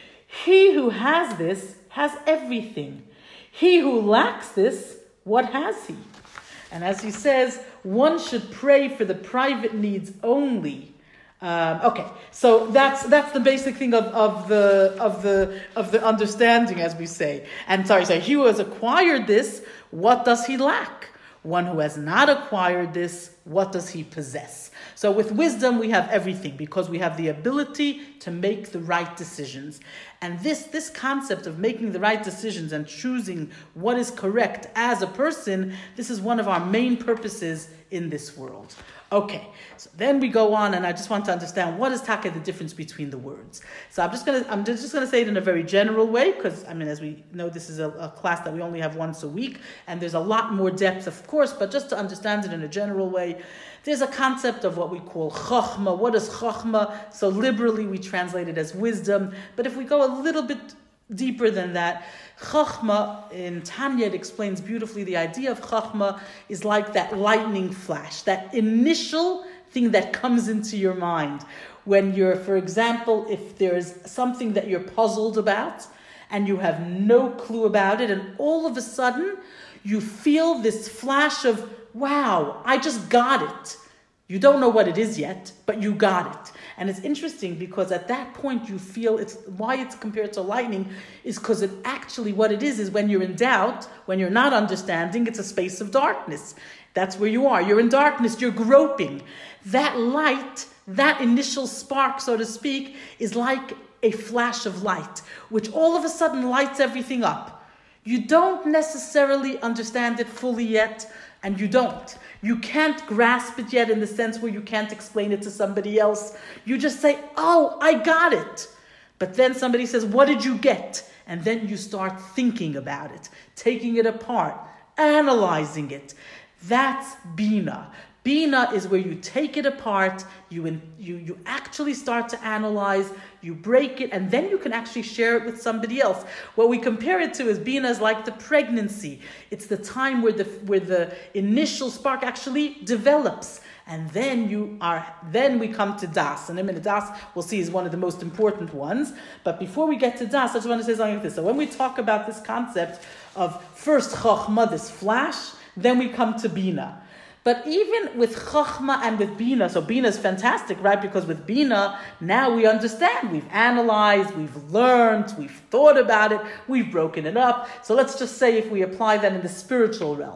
He who has this has everything. He who lacks this, what has he? And as he says, one should pray for the private needs only. Um, okay, so that's that's the basic thing of, of the of the of the understanding, as we say. And sorry, sorry, he who has acquired this, what does he lack? One who has not acquired this, what does he possess? So with wisdom, we have everything, because we have the ability to make the right decisions. And this, this concept of making the right decisions and choosing what is correct as a person, this is one of our main purposes in this world. Okay, so then we go on, and I just want to understand what is taka the difference between the words. So I'm just gonna I'm just gonna say it in a very general way, because I mean, as we know, this is a, a class that we only have once a week, and there's a lot more depth, of course. But just to understand it in a general way, there's a concept of what we call chokhmah. What is chokhmah? So liberally we translate it as wisdom, but if we go a little bit deeper than that, Chachma, in Tanya, it explains beautifully the idea of Chachma is like that lightning flash, that initial thing that comes into your mind. When you're, for example, if there's something that you're puzzled about and you have no clue about it, and all of a sudden you feel this flash of, wow, I just got it. You don't know what it is yet, but you got it. And it's interesting because at that point you feel it's why it's compared to lightning is because it actually what it is is when you're in doubt, when you're not understanding, it's a space of darkness. That's where you are. You're in darkness, you're groping. That light, that initial spark, so to speak, is like a flash of light, which all of a sudden lights everything up. You don't necessarily understand it fully yet, and you don't. You can't grasp it yet in the sense where you can't explain it to somebody else. You just say, oh, I got it. But then somebody says, what did you get? And then you start thinking about it, taking it apart, analyzing it. That's Bina. Bina is where you take it apart, you, in, you, you actually start to analyze, you break it, and then you can actually share it with somebody else. What we compare it to is Bina is like the pregnancy. It's the time where the where the initial spark actually develops. And then you are then we come to Das. And in a minute, Das we'll see is one of the most important ones. But before we get to Das, I just want to say something like this. So when we talk about this concept of first Chokhmah, this flash, then we come to Bina. But even with Chachma and with Bina, so Bina is fantastic, right? Because with Bina, now we understand. We've analyzed, we've learned, we've thought about it, we've broken it up. So let's just say if we apply that in the spiritual realm.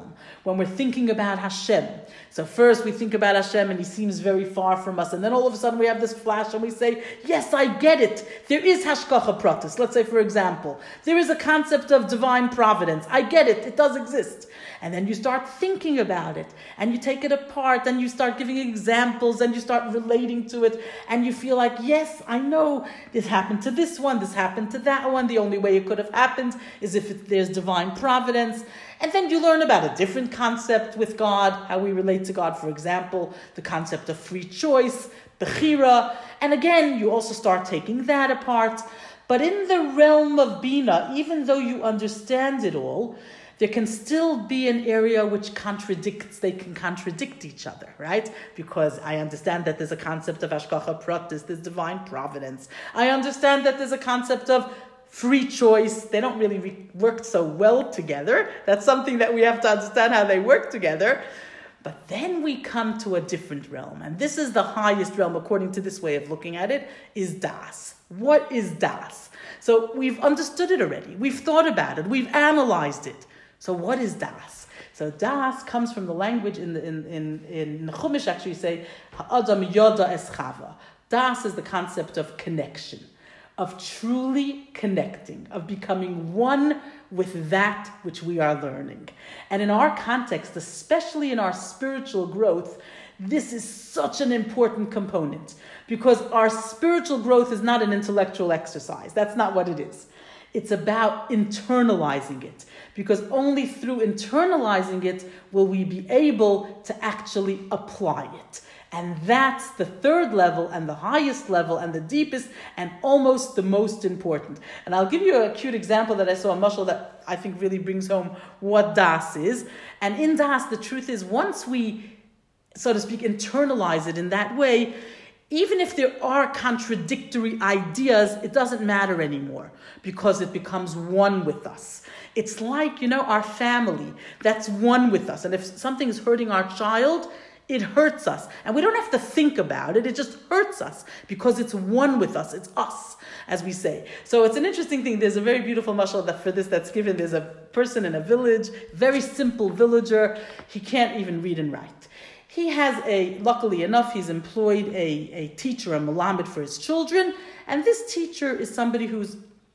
when we're thinking about Hashem. So first we think about Hashem and he seems very far from us. And then all of a sudden we have this flash and we say, yes, I get it. There is Hashgacha Pratis. Let's say, for example, there is a concept of divine providence. I get it. It does exist. And then you start thinking about it and you take it apart and you start giving examples and you start relating to it and you feel like, yes, I know this happened to this one, this happened to that one. The only way it could have happened is if it, there's divine providence. And then you learn about a different concept with God, how we relate to God. For example, the concept of free choice, Bechira. And again, you also start taking that apart. But in the realm of Bina, even though you understand it all, there can still be an area which contradicts, they can contradict each other, right? Because I understand that there's a concept of Hashgacha Pratis, there's divine providence. I understand that there's a concept of free choice. They don't really re- work so well together. That's something that we have to understand how they work together. But then we come to a different realm. And this is the highest realm, according to this way of looking at it, is Das. What is Das? So we've understood it already. We've thought about it. We've analyzed it. So what is Das? So Das comes from the language in the, in in in Chumash. Actually, say Ha'adam Yoda es Chava. Das is the concept of connection, of truly connecting, of becoming one with that which we are learning. And in our context, especially in our spiritual growth, this is such an important component because our spiritual growth is not an intellectual exercise. That's not what it is. It's about internalizing it, because only through internalizing it will we be able to actually apply it. And that's the third level and the highest level and the deepest and almost the most important. And I'll give you a cute example that I saw in Mashal that I think really brings home what Das is. And in Das, the truth is, once we, so to speak, internalize it in that way, even if there are contradictory ideas, it doesn't matter anymore because it becomes one with us. It's like, you know, our family that's one with us. And if something's hurting our child, it hurts us. And we don't have to think about it. It just hurts us because it's one with us. It's us, as we say. So it's an interesting thing. There's a very beautiful mashal that for this that's given. There's a person in a village, very simple villager. He can't even read and write. He has a, luckily enough, he's employed a, a teacher, a malamed for his children. And this teacher is somebody who's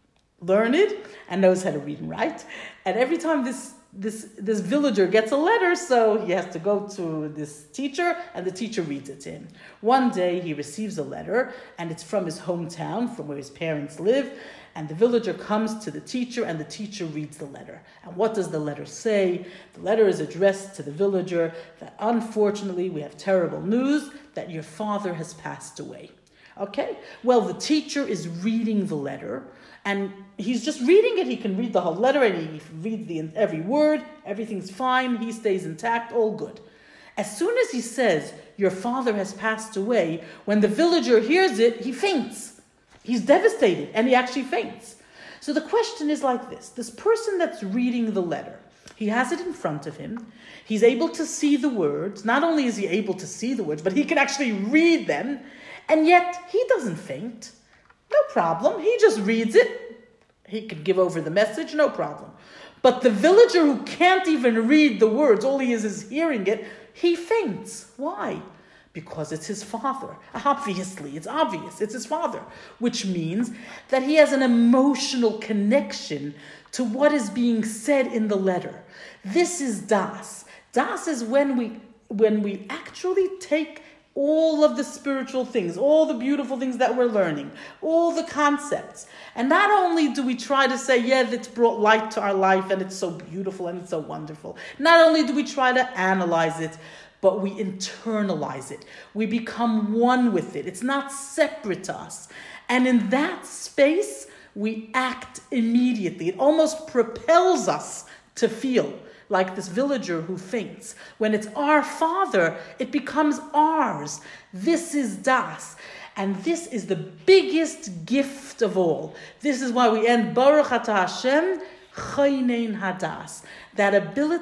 learned and knows how to read and write. And every time this this this villager gets a letter, so he has to go to this teacher, and the teacher reads it to him. One day he receives a letter, and it's from his hometown, from where his parents live. And the villager comes to the teacher, and the teacher reads the letter. And what does the letter say? The letter is addressed to the villager that unfortunately we have terrible news that your father has passed away. Okay? Well, the teacher is reading the letter, and he's just reading it. He can read the whole letter, and he reads the every word. Everything's fine. He stays intact. All good. As soon as he says, your father has passed away, when the villager hears it, he faints. He's devastated, and he actually faints. So the question is like this. This person that's reading the letter, he has it in front of him. He's able to see the words. Not only is he able to see the words, but he can actually read them. And yet, he doesn't faint. No problem. He just reads it. He can give over the message, no problem. But the villager who can't even read the words, all he is is hearing it, he faints. Why? Because it's his father. Obviously, it's obvious. It's his father. Which means that he has an emotional connection to what is being said in the letter. This is Das. Das is when we when we actually take all of the spiritual things, all the beautiful things that we're learning, all the concepts. And not only do we try to say, yeah, it's brought light to our life and it's so beautiful and it's so wonderful. Not only do we try to analyze it, but we internalize it. We become one with it. It's not separate to us. And in that space, we act immediately. It almost propels us to feel like this villager who faints. When it's our father, it becomes ours. This is Das. And this is the biggest gift of all. This is why we end Baruch Atah Hashem Chaynein Hadas. That ability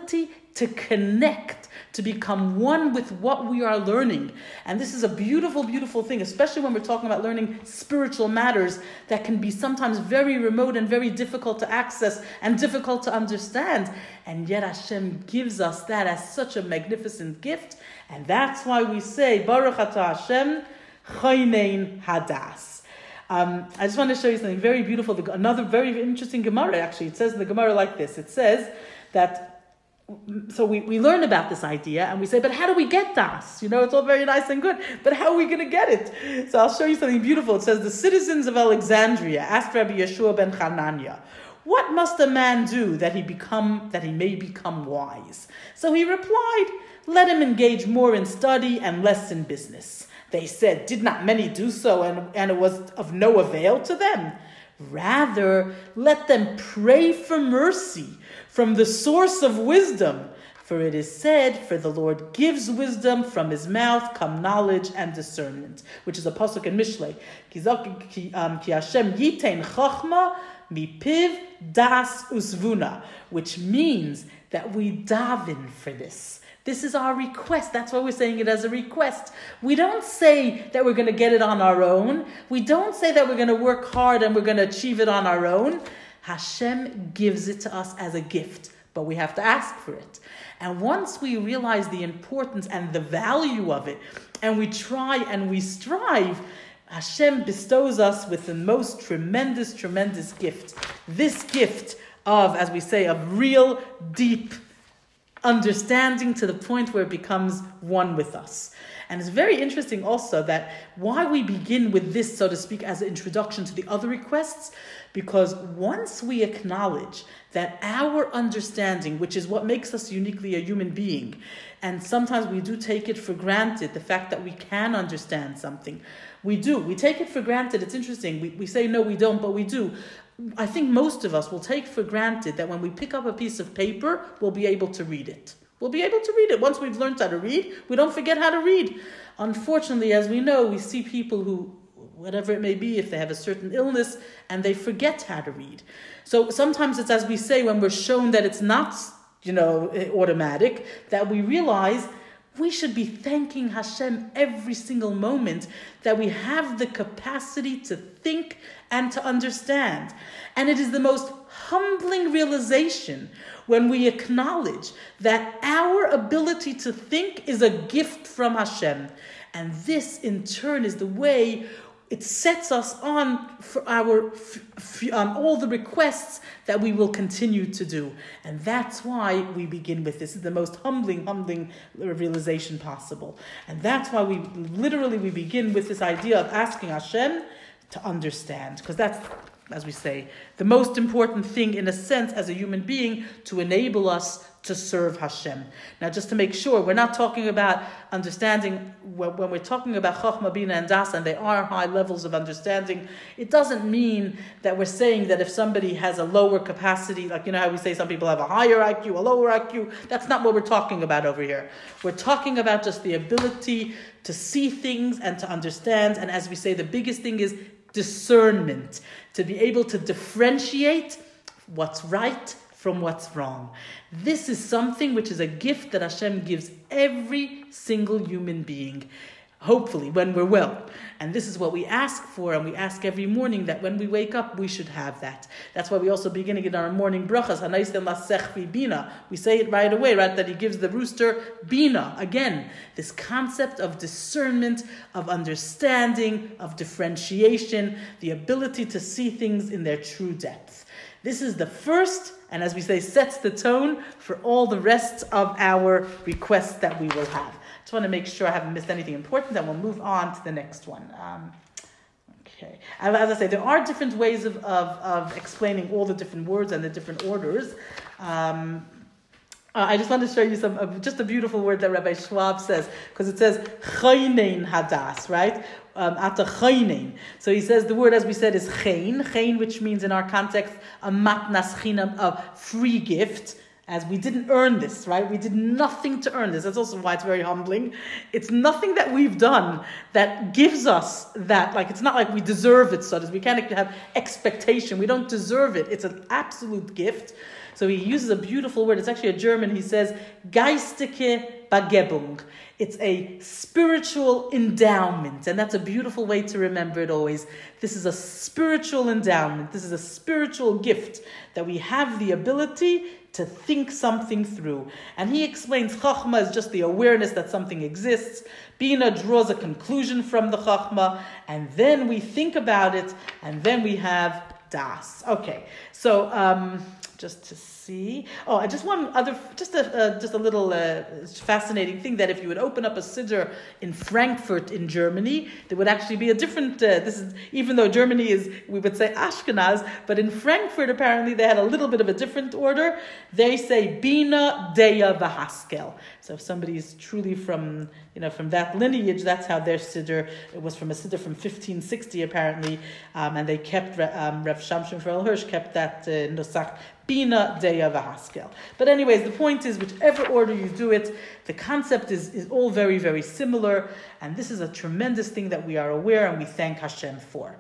to connect, to become one with what we are learning. And this is a beautiful, beautiful thing, especially when we're talking about learning spiritual matters that can be sometimes very remote and very difficult to access and difficult to understand. And yet Hashem gives us that as such a magnificent gift. And that's why we say, Baruch Atah Hashem, Chaynein Hadas. Um, I just want to show you something very beautiful. Another very interesting Gemara, actually. It says in the Gemara like this. It says that So we, we learn about this idea and we say, but how do we get das? You know, it's all very nice and good, but how are we going to get it? So I'll show you something beautiful. It says, the citizens of Alexandria asked Rabbi Yeshua ben Hanania, what must a man do that he become that he may become wise? So he replied, let him engage more in study and less in business. They said, did not many do so and, and it was of no avail to them? Rather, let them pray for mercy from the source of wisdom. For it is said, for the Lord gives wisdom, from his mouth come knowledge and discernment. Which is a pasuk in Mishlei. Ki Hashem yitein chachma mipiv das usvuna. Which means that we daven for this. This is our request. That's why we're saying it as a request. We don't say that we're going to get it on our own. We don't say that we're going to work hard and we're going to achieve it on our own. Hashem gives it to us as a gift, but we have to ask for it. And once we realize the importance and the value of it, and we try and we strive, Hashem bestows us with the most tremendous, tremendous gift. This gift of, as we say, of real, deep understanding to the point where it becomes one with us. And it's very interesting also that why we begin with this, so to speak, as an introduction to the other requests, because once we acknowledge that our understanding, which is what makes us uniquely a human being, and sometimes we do take it for granted, the fact that we can understand something. We do. We take it for granted. It's interesting. We, we say, no, we don't, but we do. I think most of us will take for granted that when we pick up a piece of paper, we'll be able to read it. We'll be able to read it. Once we've learned how to read, we don't forget how to read. Unfortunately, as we know, we see people who, whatever it may be, if they have a certain illness, and they forget how to read. So sometimes it's as we say, when we're shown that it's not, you know, automatic, that we realize we should be thanking Hashem every single moment that we have the capacity to think and to understand. And it is the most humbling realization when we acknowledge that our ability to think is a gift from Hashem. And this, in turn, is the way it sets us on for our um, all the requests that we will continue to do. And that's why we begin with this. It's the most humbling, humbling realization possible. And that's why we literally we begin with this idea of asking Hashem to understand. Because that's, as we say, the most important thing in a sense as a human being to enable us to serve Hashem. Now, just to make sure, we're not talking about understanding, when we're talking about Chochmah, Bina, and Das, and they are high levels of understanding, it doesn't mean that we're saying that if somebody has a lower capacity, like, you know how we say some people have a higher I Q, a lower I Q, that's not what we're talking about over here. We're talking about just the ability to see things and to understand, and as we say, the biggest thing is discernment, to be able to differentiate what's right from what's wrong. This is something which is a gift that Hashem gives every single human being, hopefully, when we're well. And this is what we ask for, and we ask every morning that when we wake up, we should have that. That's why we also beginning in our morning brachas, Hanaistem Lasechvi Bina. We say it right away, right? That he gives the rooster Bina. Again, this concept of discernment, of understanding, of differentiation, the ability to see things in their true depth. This is the first, and as we say, sets the tone for all the rest of our requests that we will have. Just want to make sure I haven't missed anything important, and we'll move on to the next one. Um, okay. As I say, there are different ways of, of, of explaining all the different words and the different orders. Um, Uh, I just want to show you some, uh, just a beautiful word that Rabbi Schwab says, because it says chaynein hadas, right? Um, ata chaynein. So he says the word, as we said, is chayn, chayn, which means in our context a matnas chinam, a free gift. as we didn't earn this, right? We did nothing to earn this. That's also why it's very humbling. It's nothing that we've done that gives us that, like, it's not like we deserve it, so to speak. We can't have expectation. We don't deserve it. It's an absolute gift. So he uses a beautiful word. It's actually a German. He says, geistige Begebung. It's a spiritual endowment. And that's a beautiful way to remember it always. This is a spiritual endowment. This is a spiritual gift that we have the ability to think something through. And he explains Chachma is just the awareness that something exists. Bina draws a conclusion from the Chachma, and then we think about it, and then we have Das. Okay, so um, just to see. Oh, I just one other, just a uh, just a little uh, fascinating thing, that if you would open up a siddur in Frankfurt in Germany, there would actually be a different. Uh, this is even though Germany is, we would say Ashkenaz, but in Frankfurt apparently they had a little bit of a different order. They say Bina Deya V'Haskel. So if somebody is truly from, you know, from that lineage, that's how their siddur. It was from a siddur from fifteen sixty apparently, um, and they kept um, Rav Shamshon Farel Hirsch kept that uh, nusach Bina Deya V'Haskel. But anyways, the point is, whichever order you do it, the concept is is all very very similar, and this is a tremendous thing that we are aware and we thank Hashem for.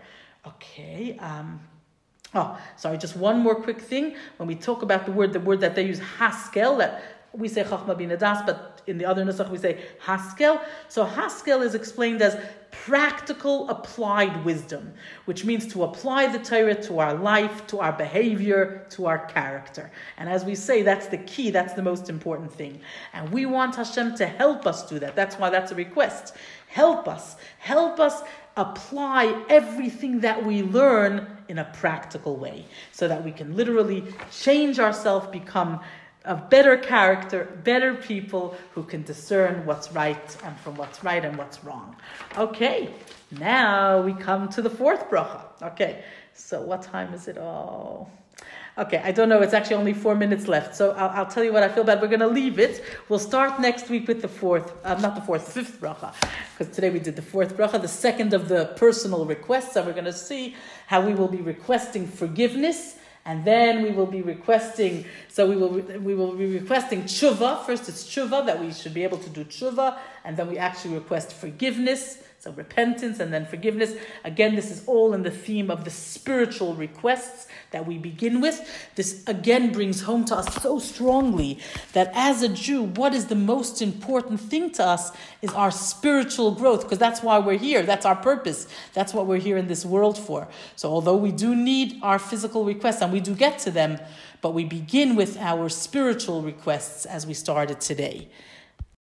Okay. Um, oh, sorry. Just one more quick thing. When we talk about the word, the word that they use, Haskel, that we say Chachma Bina Das, but in the other nusach we say Haskel. So Haskel is explained as practical applied wisdom, which means to apply the Torah to our life, to our behavior, to our character. And as we say, that's the key, that's the most important thing. And we want Hashem to help us do that. That's why that's a request. Help us. Help us apply everything that we learn in a practical way, so that we can literally change ourselves, become of better character, better people who can discern what's right and from what's right and what's wrong. Okay, now we come to the fourth bracha. Okay, so what time is it? Oh, okay, I don't know. It's actually only four minutes left. So I'll, I'll tell you what, I feel bad. We're going to leave it. We'll start next week with the fourth, uh, not the fourth, fifth bracha. Because today we did the fourth bracha, the second of the personal requests. And we're going to see how we will be requesting forgiveness. And then we will be requesting, so we will we will be requesting tshuva. First it's tshuva, that we should be able to do tshuva, and then we actually request forgiveness, so repentance and then forgiveness. Again, this is all in the theme of the spiritual requests that we begin with. This again brings home to us so strongly that as a Jew, what is the most important thing to us is our spiritual growth, because that's why we're here. That's our purpose. That's what we're here in this world for. So although we do need our physical requests, and we do get to them, but we begin with our spiritual requests as we started today.